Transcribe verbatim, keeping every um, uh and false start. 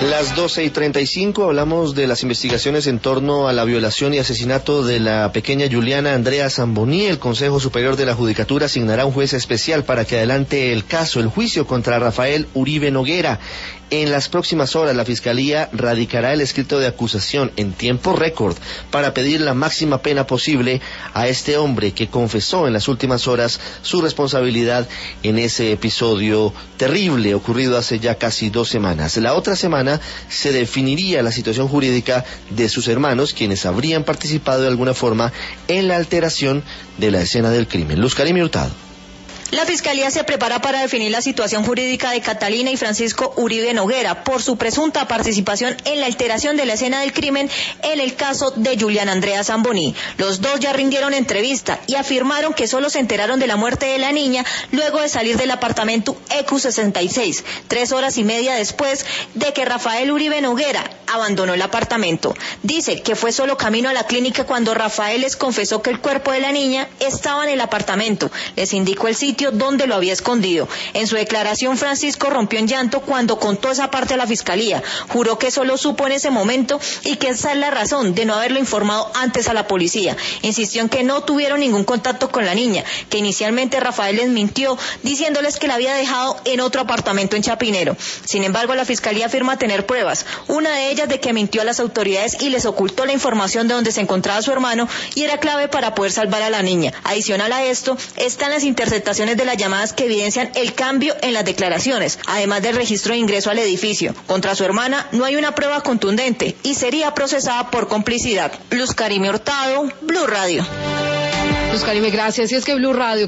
Las doce y treinta y cinco hablamos de las investigaciones en torno a la violación y asesinato de la pequeña Juliana Andrea Zamboní. El Consejo Superior de la Judicatura asignará un juez especial para que adelante el caso, el juicio contra Rafael Uribe Noguera. En las próximas horas la Fiscalía radicará el escrito de acusación en tiempo récord para pedir la máxima pena posible a este hombre que confesó en las últimas horas su responsabilidad en ese episodio terrible ocurrido hace ya casi dos semanas. La otra semana se definiría la situación jurídica de sus hermanos, quienes habrían participado de alguna forma en la alteración de la escena del crimen. Luz Karime Hurtado. La Fiscalía se prepara para definir la situación jurídica de Catalina y Francisco Uribe Noguera por su presunta participación en la alteración de la escena del crimen en el caso de Juliana Andrea Zamboní. Los dos ya rindieron entrevista y afirmaron que solo se enteraron de la muerte de la niña luego de salir del apartamento E Q sesenta y seis, tres horas y media después de que Rafael Uribe Noguera abandonó el apartamento. Dice que fue solo camino a la clínica cuando Rafael les confesó que el cuerpo de la niña estaba en el apartamento. Les indicó el sitio donde lo había escondido. En su declaración, Francisco rompió en llanto cuando contó esa parte a la Fiscalía. Juró que solo supo en ese momento y que esa es la razón de no haberlo informado antes a la policía. Insistió en que no tuvieron ningún contacto con la niña, que inicialmente Rafael les mintió diciéndoles que la había dejado en otro apartamento en Chapinero. Sin embargo, la Fiscalía afirma tener pruebas, una de ellas de que mintió a las autoridades y les ocultó la información de donde se encontraba su hermano y era clave para poder salvar a la niña. Adicional a esto, están las interceptaciones de las llamadas que evidencian el cambio en las declaraciones, además del registro de ingreso al edificio. Contra su hermana no hay una prueba contundente y sería procesada por complicidad. Luz Karime Hurtado, Blue Radio. Luz Karime, gracias. Y es que Blue Radio